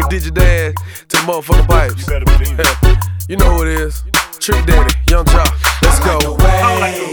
nigga did your dance to the motherfucking pipes. You better believe it. You know who it is. Trick Daddy, Young Jock. Let's go.